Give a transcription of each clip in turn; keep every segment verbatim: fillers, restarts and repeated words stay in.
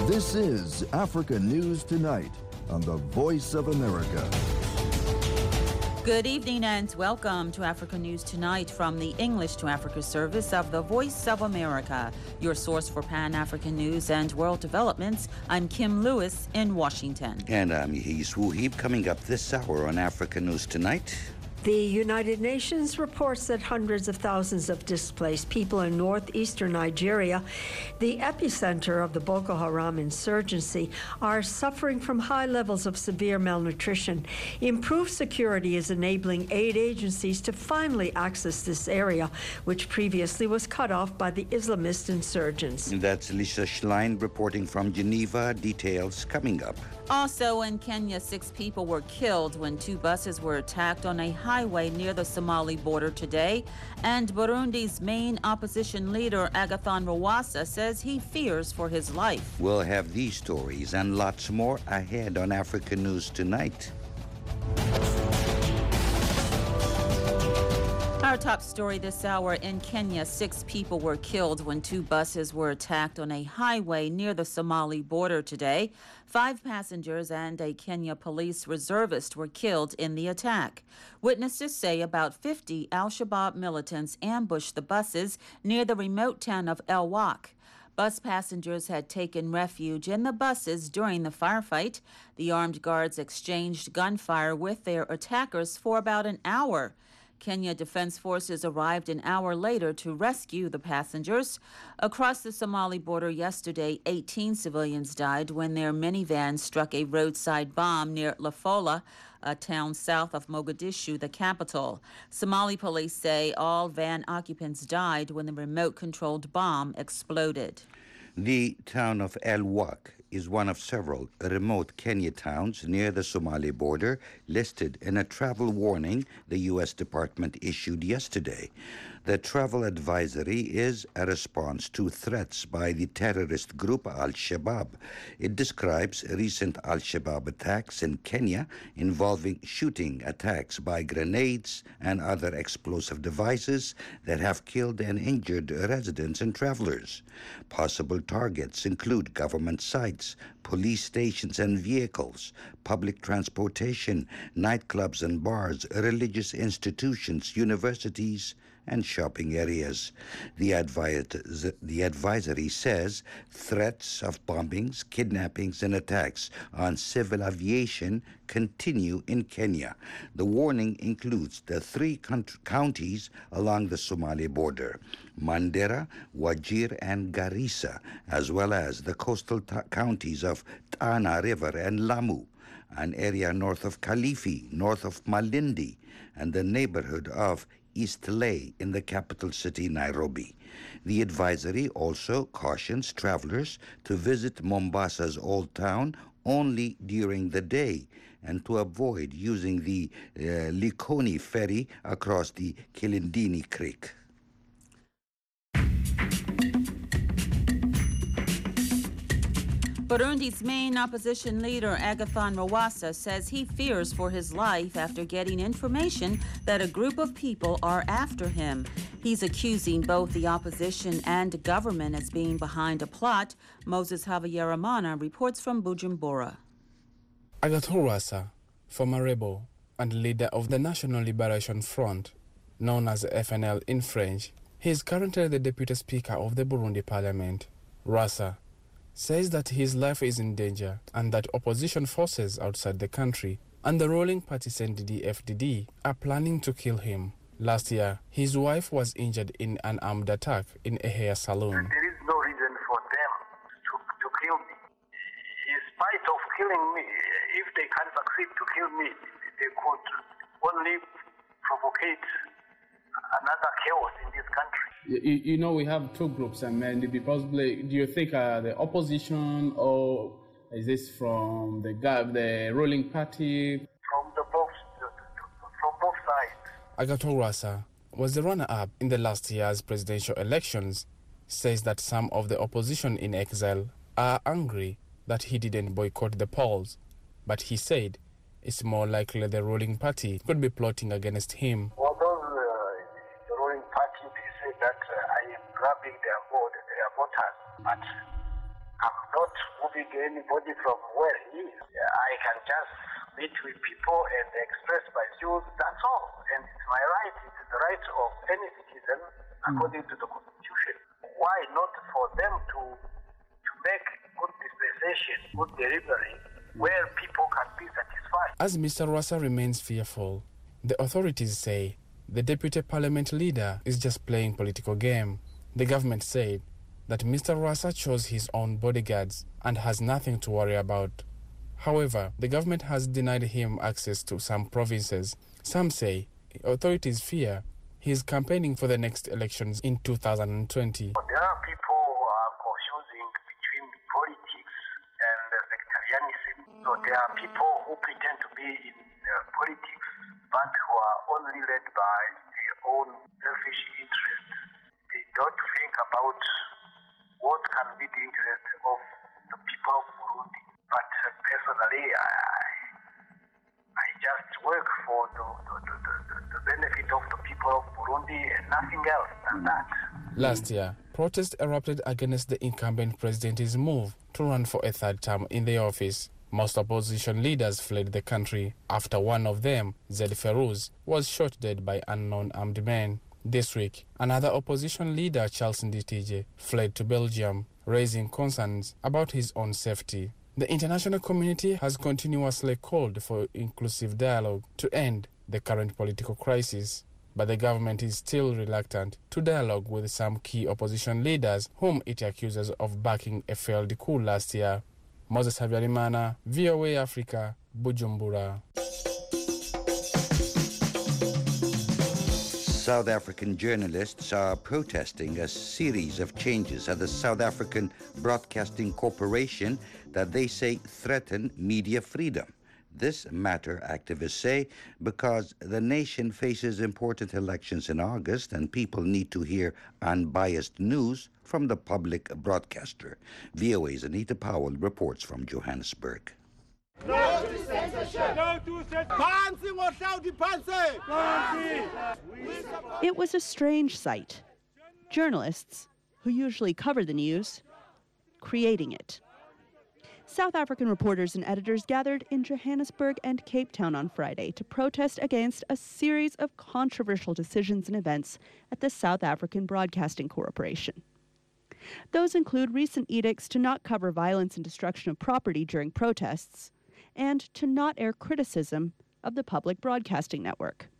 This is Africa News Tonight on the Voice of America. Good evening and welcome to Africa News Tonight from the English to Africa service of the Voice of America, your source for Pan-African news and world developments. I'm Kim Lewis in Washington. And I'm Yehis Wuhib. Coming up this hour on Africa News Tonight. The United Nations reports that hundreds of thousands of displaced people in northeastern Nigeria, the epicenter of the Boko Haram insurgency, are suffering from high levels of severe malnutrition. Improved security is enabling aid agencies to finally access this area, which previously was cut off by the Islamist insurgents. That's Lisa Schlein reporting from Geneva. Details coming up. Also in Kenya, six people were killed when two buses were attacked on a highway near the Somali border today. And Burundi's main opposition leader, Agathon Rwasa, says he fears for his life. We'll have these stories and lots more ahead on Africa News Tonight. Our top story this hour: in Kenya, six people were killed when two buses were attacked on a highway near the Somali border today. Five passengers and a Kenya police reservist were killed in the attack. Witnesses say about fifty al-Shabaab militants ambushed the buses near the remote town of El Wak. Bus passengers had taken refuge in the buses during the firefight. The armed guards exchanged gunfire with their attackers for about an hour. Kenya Defense Forces arrived an hour later to rescue the passengers. Across the Somali border yesterday, eighteen civilians died when their minivan struck a roadside bomb near Lafola, a town south of Mogadishu, the capital. Somali police say all van occupants died when the remote-controlled bomb exploded. The town of El Wak is one of several remote Kenya towns near the Somali border listed in a travel warning the U S Department issued yesterday. The travel advisory is a response to threats by the terrorist group Al-Shabaab. It describes recent Al-Shabaab attacks in Kenya involving shooting attacks by grenades and other explosive devices that have killed and injured residents and travelers. Possible targets include government sites, police stations and vehicles, public transportation, nightclubs and bars, religious institutions, universities, and shopping areas. The, advi- the advisory says threats of bombings, kidnappings, and attacks on civil aviation continue in Kenya. The warning includes the three count- counties along the Somali border: Mandera, Wajir, and Garissa, as well as the coastal t- counties of Tana River and Lamu, an area north of Kilifi, north of Malindi, and the neighborhood of East Ley in the capital city, Nairobi. The advisory also cautions travelers to visit Mombasa's Old Town only during the day and to avoid using the uh, Likoni ferry across the Kilindini Creek. Burundi's main opposition leader, Agathon Rwasa, says he fears for his life after getting information that a group of people are after him. He's accusing both the opposition and government as being behind a plot. Moses Havyarimana reports from Bujumbura. Agathon Rwasa, former rebel and leader of the National Liberation Front, known as F N L in French, he is currently the deputy speaker of the Burundi parliament. Rwasa says that his life is in danger and that opposition forces outside the country and the ruling party C N D D F D D are planning to kill him. Last year, his wife was injured in an armed attack in a hair salon. There is no reason for them to, to kill me. In spite of killing me, if they can succeed to kill me, they could only provocate another chaos in this country. You, you know, we have two groups, and maybe possibly, do you think uh, the opposition, or is this from the the ruling party? From the both, from both sides. Agathon Rwasa was the runner-up in the last year's presidential elections, says that some of the opposition in exile are angry that he didn't boycott the polls, but he said it's more likely the ruling party could be plotting against him. Although uh, the ruling party, they say that uh, I am grabbing their vote, their voters, but I'm not not moving anybody from where he is. I can just meet with people and express my views, that's all. And it's my right, it's the right of any citizen according mm. to the Constitution. Why not for them to to make good dispensation, good delivery, where people can be satisfied? As Mister Rwasa remains fearful, the authorities say the deputy parliament leader is just playing political game. The government said that Mister Rwasa chose his own bodyguards and has nothing to worry about. However, the government has denied him access to some provinces. Some say authorities fear he is campaigning for the next elections in two thousand twenty. There are people who are confusing between politics and sectarianism. So there are people who pretend to be in uh, politics but who are only led by their own selfish interests. They don't think about what can be the interest of the people of Burundi. But uh, personally, I, I just work for the, the, the, the, the benefit of the people of Burundi and nothing else than that. Last year, protests erupted against the incumbent president's move to run for a third term in the office. Most opposition leaders fled the country after one of them, Zed Ferouz, was shot dead by unknown armed men. This week, another opposition leader, Charles Nditije, fled to Belgium, raising concerns about his own safety. The international community has continuously called for inclusive dialogue to end the current political crisis, but the government is still reluctant to dialogue with some key opposition leaders whom it accuses of backing a failed coup last year. Moses Habyarimana, V O A Africa, Bujumbura. South African journalists are protesting a series of changes at the South African Broadcasting Corporation that they say threaten media freedom. This matter, activists say, because the nation faces important elections in August and people need to hear unbiased news from the public broadcaster. V O A's Anita Powell reports from Johannesburg. No to censorship! No to censorship! It was a strange sight. Journalists, who usually cover the news, creating it. South African reporters and editors gathered in Johannesburg and Cape Town on Friday to protest against a series of controversial decisions and events at the South African Broadcasting Corporation. Those include recent edicts to not cover violence and destruction of property during protests, and to not air criticism of the public broadcasting network.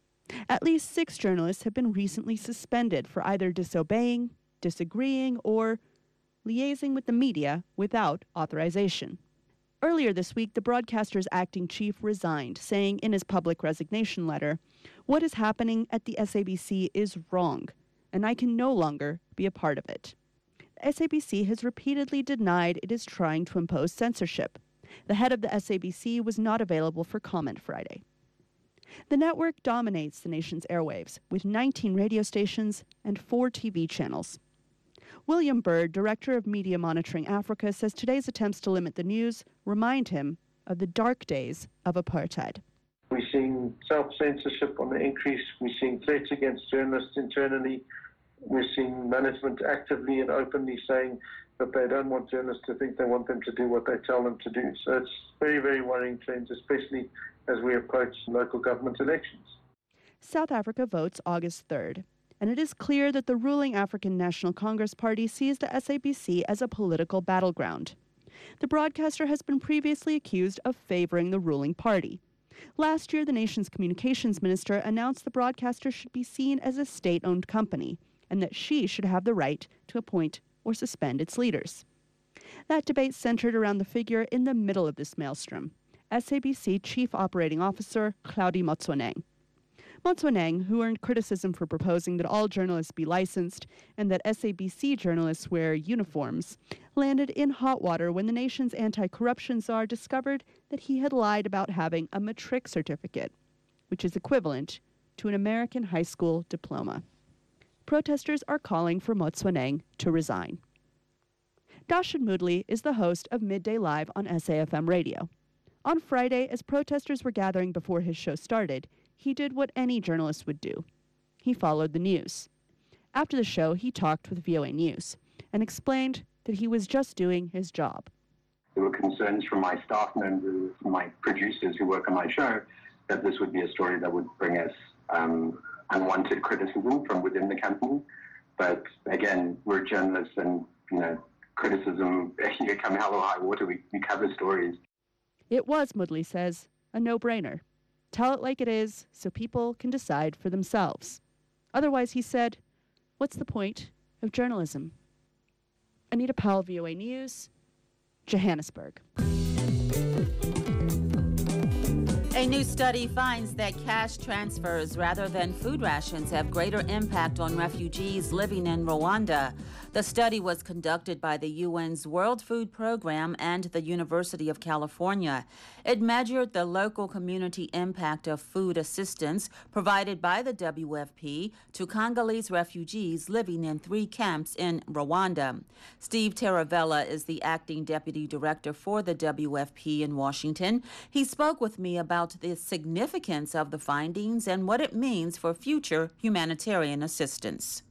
At least six journalists have been recently suspended for either disobeying, disagreeing, or liaising with the media without authorization. Earlier this week, the broadcaster's acting chief resigned, saying in his public resignation letter, "What is happening at the S A B C is wrong, and I can no longer be a part of it." The S A B C has repeatedly denied it is trying to impose censorship. The head of the S A B C was not available for comment Friday. The network dominates the nation's airwaves, with nineteen radio stations and four T V channels. William Bird, Director of Media Monitoring Africa, says today's attempts to limit the news remind him of the dark days of apartheid. We're seeing self-censorship on the increase. We're seeing threats against journalists internally. We're seeing management actively and openly saying that they don't want journalists to think they want them to do what they tell them to do. So it's very, very worrying trends, especially as we approach local government elections. South Africa votes August third, and it is clear that the ruling African National Congress Party sees the S A B C as a political battleground. The broadcaster has been previously accused of favoring the ruling party. Last year, the nation's communications minister announced the broadcaster should be seen as a state-owned company, and that she should have the right to appoint or suspend its leaders. That debate centered around the figure in the middle of this maelstrom, S A B C Chief Operating Officer Hlaudi Motsoeneng. Motsoeneng, who earned criticism for proposing that all journalists be licensed and that S A B C journalists wear uniforms, landed in hot water when the nation's anti-corruption czar discovered that he had lied about having a matric certificate, which is equivalent to an American high school diploma. Protesters are calling for Motsoeneng to resign. Dashid Moodley is the host of Midday Live on S A F M radio. On Friday, as protesters were gathering before his show started, he did what any journalist would do. He followed the news. After the show, he talked with V O A News and explained that he was just doing his job. There were concerns from my staff members, my producers who work on my show, that this would be a story that would bring us um, unwanted criticism from within the company. But again, we're journalists and, you know, criticism, you come hell or high water, we, we cover stories. It was, Mudley says, a no-brainer. Tell it like it is so people can decide for themselves. Otherwise, he said, what's the point of journalism? Anita Powell, V O A News, Johannesburg. A new study finds that cash transfers rather than food rations have greater impact on refugees living in Rwanda. The study was conducted by the U N's World Food Program and the University of California. It measured the local community impact of food assistance provided by the W F P to Congolese refugees living in three camps in Rwanda. Steve Taravella is the acting deputy director for the W F P in Washington. He spoke with me about the significance of the findings and what it means for future humanitarian assistance.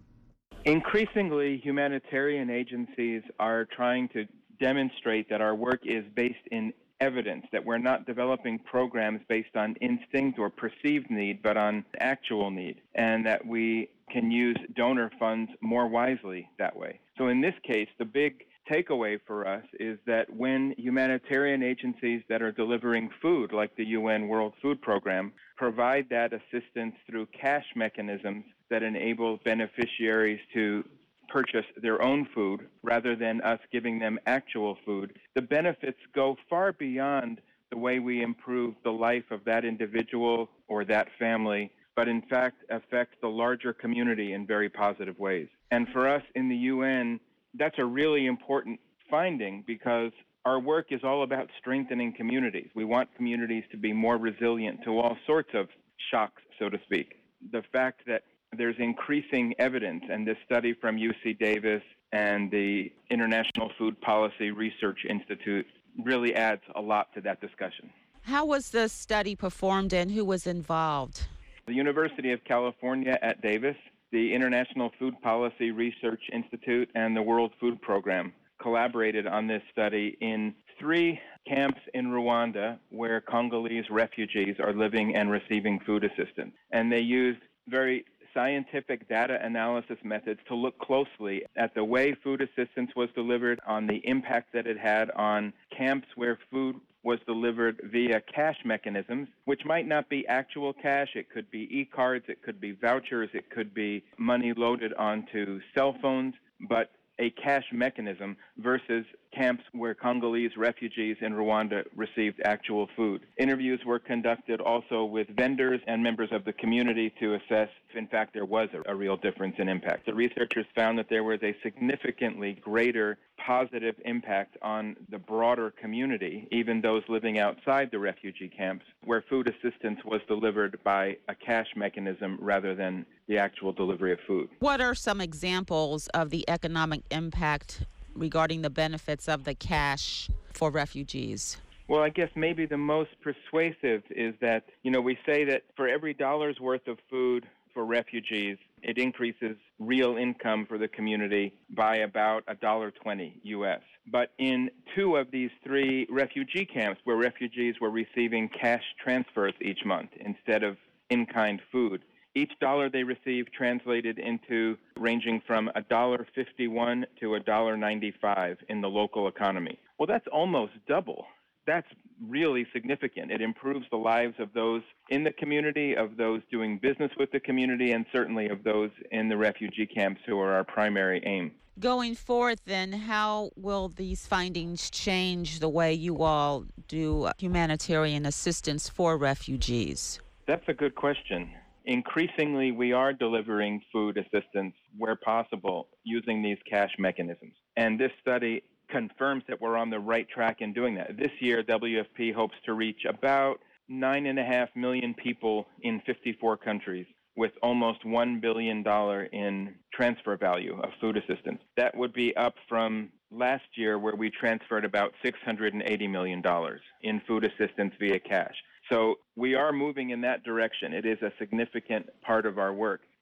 Increasingly, humanitarian agencies are trying to demonstrate that our work is based in evidence, that we're not developing programs based on instinct or perceived need, but on actual need, and that we can use donor funds more wisely that way. So in this case, the big takeaway for us is that when humanitarian agencies that are delivering food, like the U N World Food Program, provide that assistance through cash mechanisms that enable beneficiaries to purchase their own food rather than us giving them actual food, the benefits go far beyond the way we improve the life of that individual or that family, but in fact affect the larger community in very positive ways. And for us in the U N, that's a really important finding because our work is all about strengthening communities. We want communities to be more resilient to all sorts of shocks, so to speak. The fact that there's increasing evidence, and this study from U C Davis and the International Food Policy Research Institute really adds a lot to that discussion. How was the study performed and who was involved? The University of California at Davis, the International Food Policy Research Institute, and the World Food Program collaborated on this study in three camps in Rwanda where Congolese refugees are living and receiving food assistance. And they used very scientific data analysis methods to look closely at the way food assistance was delivered, on the impact that it had on camps where food was delivered via cash mechanisms, which might not be actual cash. It could be e-cards, it could be vouchers, it could be money loaded onto cell phones, but a cash mechanism versus camps where Congolese refugees in Rwanda received actual food. Interviews were conducted also with vendors and members of the community to assess if, in fact, there was a, a real difference in impact. The researchers found that there was a significantly greater positive impact on the broader community, even those living outside the refugee camps, where food assistance was delivered by a cash mechanism rather than the actual delivery of food. What are some examples of the economic impact regarding the benefits of the cash for refugees? Well, I guess maybe the most persuasive is that, you know, we say that for every dollar's worth of food for refugees, it increases real income for the community by about one dollar twenty U S. But in two of these three refugee camps where refugees were receiving cash transfers each month instead of in-kind food, each dollar they received translated into ranging from one dollar fifty-one to one dollar ninety-five in the local economy. Well, that's almost double. That's really significant. It improves the lives of those in the community, of those doing business with the community, and certainly of those in the refugee camps who are our primary aim. Going forward, then, how will these findings change the way you all do humanitarian assistance for refugees? That's a good question. Increasingly, we are delivering food assistance where possible using these cash mechanisms. And this study confirms that we're on the right track in doing that. This year, W F P hopes to reach about nine and a half million people in fifty-four countries with almost one billion dollars in transfer value of food assistance. That would be up from last year where we transferred about six hundred eighty million dollars in food assistance via cash. So we are moving in that direction. It is a significant part of our work.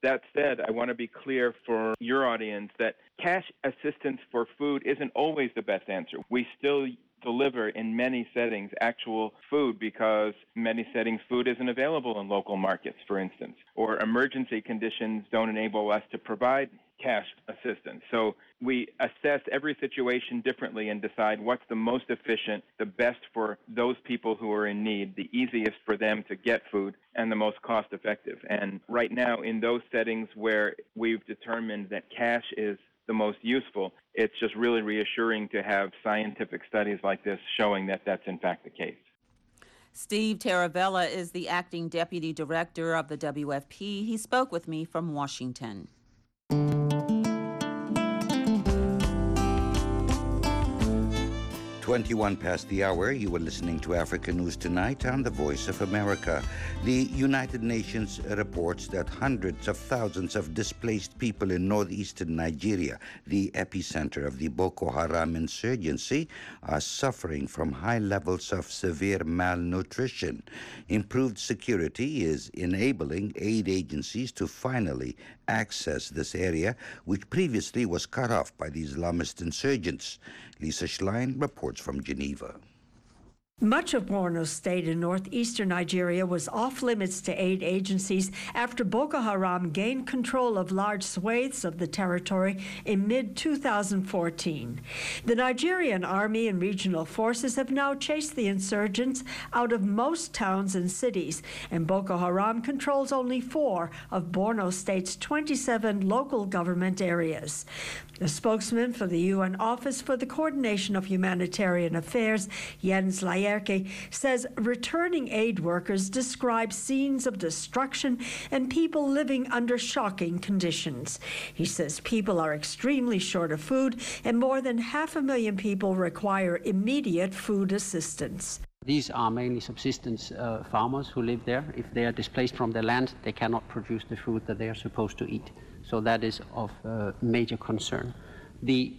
That said, I want to be clear for your audience that cash assistance for food isn't always the best answer. We still deliver in many settings actual food because in many settings food isn't available in local markets, for instance, or emergency conditions don't enable us to provide cash assistance. So we assess every situation differently and decide what's the most efficient, the best for those people who are in need, the easiest for them to get food, and the most cost effective. And right now, in those settings where we've determined that cash is the most useful, it's just really reassuring to have scientific studies like this showing that that's in fact the case. Steve Taravella is the acting deputy director of the W F P. He spoke with me from Washington. twenty-one past the hour, you were listening to Africa News Tonight on the Voice of America. The United Nations reports that hundreds of thousands of displaced people in northeastern Nigeria, the epicenter of the Boko Haram insurgency, are suffering from high levels of severe malnutrition. Improved security is enabling aid agencies to finally access this area, which previously was cut off by the Islamist insurgents. Lisa Schlein reports from Geneva. Much of Borno State in northeastern Nigeria was off-limits to aid agencies after Boko Haram gained control of large swathes of the territory in mid two thousand fourteen. The Nigerian army and regional forces have now chased the insurgents out of most towns and cities, and Boko Haram controls only four of Borno State's twenty-seven local government areas. The spokesman for the U N Office for the Coordination of Humanitarian Affairs, Jens Laerke, says returning aid workers describe scenes of destruction and people living under shocking conditions. He says people are extremely short of food and more than half a million people require immediate food assistance. These are mainly subsistence uh, farmers who live there. If they are displaced from their land, they cannot produce the food that they are supposed to eat. So that is of uh, major concern. The,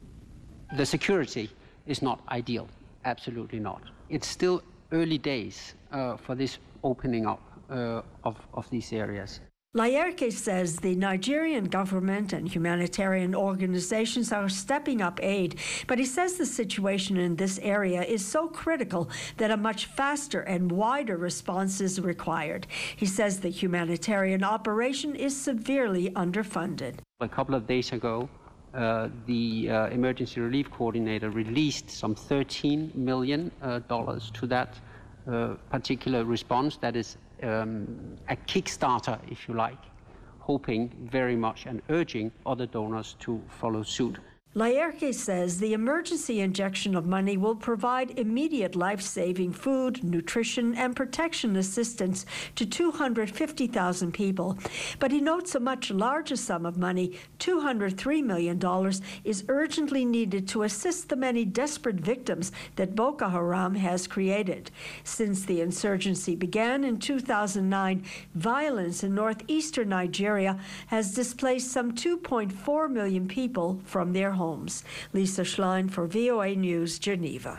the security is not ideal, absolutely not. It's still early days uh, for this opening up uh, of, of these areas. Laerke says the Nigerian government and humanitarian organizations are stepping up aid, but he says the situation in this area is so critical that a much faster and wider response is required. He says the humanitarian operation is severely underfunded. A couple of days ago, uh, the uh, Emergency Relief Coordinator released some thirteen million dollars uh, to that uh, particular response. That is Um, a Kickstarter, if you like, hoping very much and urging other donors to follow suit. Laerke says the emergency injection of money will provide immediate life-saving food, nutrition, and protection assistance to two hundred fifty thousand people. But he notes a much larger sum of money, two hundred three million dollars, is urgently needed to assist the many desperate victims that Boko Haram has created. Since the insurgency began in two thousand nine, violence in northeastern Nigeria has displaced some two point four million people from their homes. Homes. Lisa Schlein for V O A News, Geneva.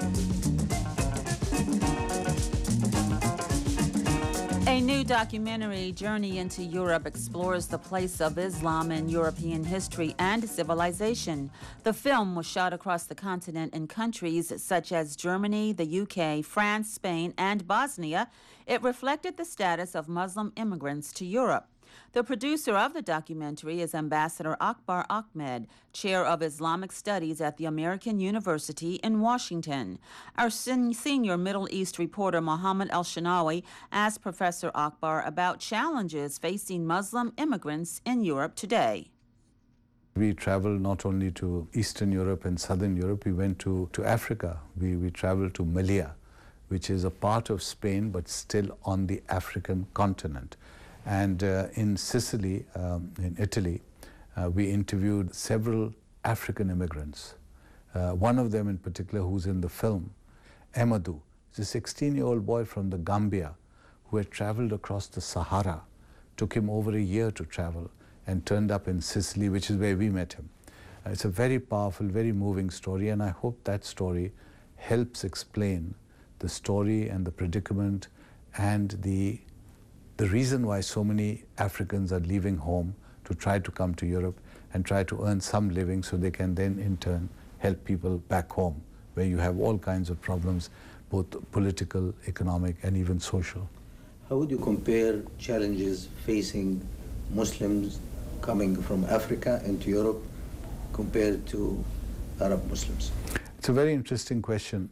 A new documentary, Journey into Europe, explores the place of Islam in European history and civilization. The film was shot across the continent in countries such as Germany, the U K, France, Spain, and Bosnia. It reflected the status of Muslim immigrants to Europe. The producer of the documentary is Ambassador Akbar Ahmed, chair of Islamic Studies at the American University in Washington. Our sen- senior Middle East reporter Mohammed El-Shanawi asked Professor Akbar about challenges facing Muslim immigrants in Europe today. We traveled not only to Eastern Europe and Southern Europe, we went to, to Africa. We, we traveled to Melilla, which is a part of Spain but still on the African continent. And uh, in Sicily, um, in Italy, uh, we interviewed several African immigrants. Uh, one of them in particular, who's in the film, Amadou, is a sixteen-year-old boy from the Gambia who had traveled across the Sahara. Took him over a year to travel and turned up in Sicily, which is where we met him. Uh, it's a very powerful, very moving story, and I hope that story helps explain the story and the predicament and the the reason why so many Africans are leaving home to try to come to Europe and try to earn some living so they can then in turn help people back home, where you have all kinds of problems, both political, economic, and even social. How would you compare challenges facing Muslims coming from Africa into Europe compared to Arab Muslims? It's a very interesting question.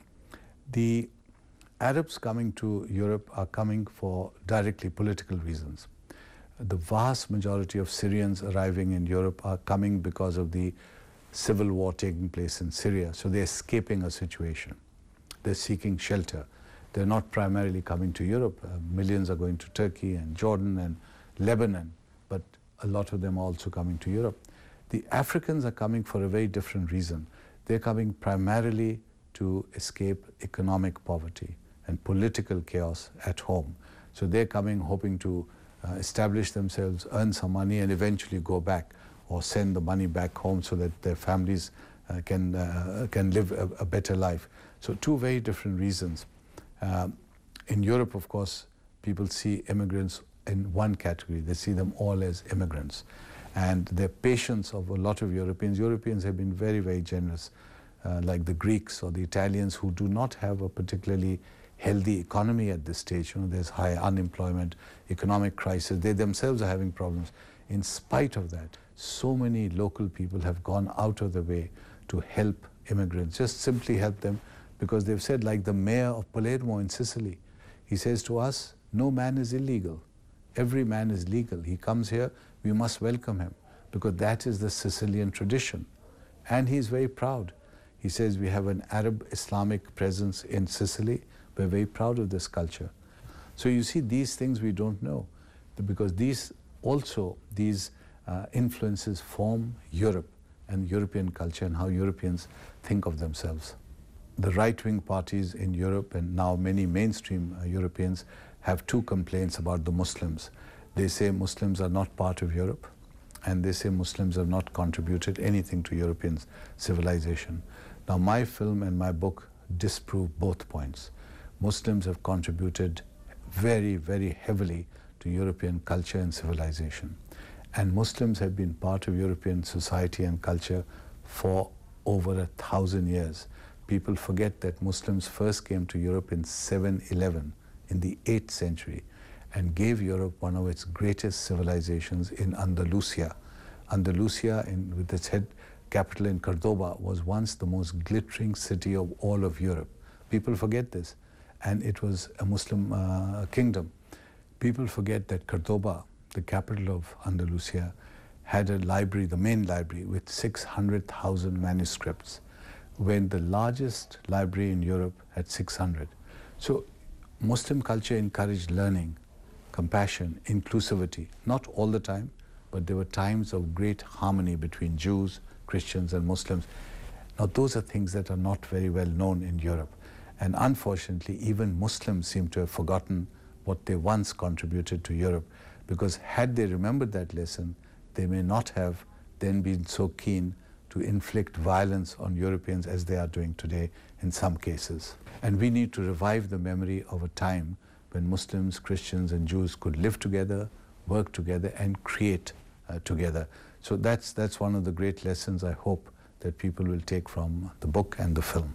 The Arabs coming to Europe are coming for directly political reasons. The vast majority of Syrians arriving in Europe are coming because of the civil war taking place in Syria. So they're escaping a situation. They're seeking shelter. They're not primarily coming to Europe. Uh, millions are going to Turkey and Jordan and Lebanon, but a lot of them are also coming to Europe. The Africans are coming for a very different reason. They're coming primarily to escape economic poverty and political chaos at home. So they're coming hoping to uh, establish themselves, earn some money, and eventually go back or send the money back home so that their families uh, can, uh, can live a, a better life. So two very different reasons. Uh, in Europe, of course, people see immigrants in one category. They see them all as immigrants. And the patience of a lot of Europeans, Europeans have been very, very generous, uh, like the Greeks or the Italians, who do not have a particularly healthy economy at this stage. You know, there's high unemployment, economic crisis. They themselves are having problems. In spite of that, so many local people have gone out of the way to help immigrants, just simply help them, because they've said, like the mayor of Palermo in Sicily, he says to us, no man is illegal. Every man is legal. He comes here, we must welcome him, because that is the Sicilian tradition. And he's very proud. He says, we have an Arab Islamic presence in Sicily. We're very proud of this culture. So you see, these things we don't know, because these also, these uh, influences form Europe and European culture and how Europeans think of themselves. The right-wing parties in Europe, and now many mainstream uh, Europeans, have two complaints about the Muslims. They say Muslims are not part of Europe, and they say Muslims have not contributed anything to European civilization. Now, my film and my book disprove both points. Muslims have contributed very, very heavily to European culture and civilization. And Muslims have been part of European society and culture for over a thousand years. People forget that Muslims first came to Europe in seven eleven, in the eighth century, and gave Europe one of its greatest civilizations in Andalusia. Andalusia, in, with its head capital in Cordoba, was once the most glittering city of all of Europe. People forget this. And it was a Muslim uh, kingdom. People forget that Cordoba, the capital of Andalusia, had a library, the main library, with six hundred thousand manuscripts, when the largest library in Europe had six hundred. So Muslim culture encouraged learning, compassion, inclusivity, not all the time, but there were times of great harmony between Jews, Christians, and Muslims. Now, those are things that are not very well known in Europe. And unfortunately, even Muslims seem to have forgotten what they once contributed to Europe, because had they remembered that lesson, they may not have then been so keen to inflict violence on Europeans as they are doing today in some cases. And we need to revive the memory of a time when Muslims, Christians, and Jews could live together, work together, and create uh, together. So that's, that's one of the great lessons I hope that people will take from the book and the film.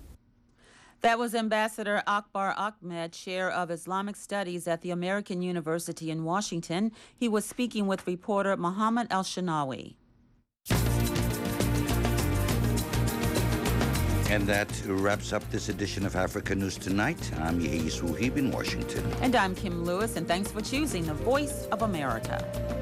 That was Ambassador Akbar Ahmed, Chair of Islamic Studies at the American University in Washington. He was speaking with reporter Mohammed El-Shanawi. And that wraps up this edition of Africa News Tonight. I'm Yehi Suhib in Washington. And I'm Kim Lewis, and thanks for choosing the Voice of America.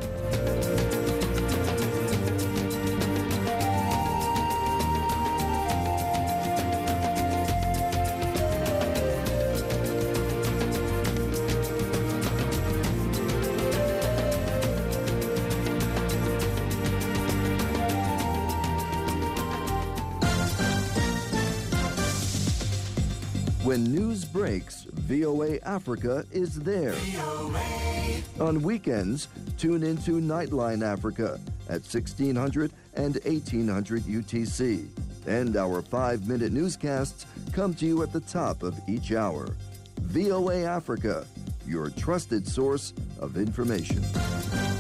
When news breaks, V O A Africa is there. On weekends, tune into Nightline Africa at sixteen hundred and eighteen hundred U T C. And our five-minute newscasts come to you at the top of each hour. V O A Africa, your trusted source of information.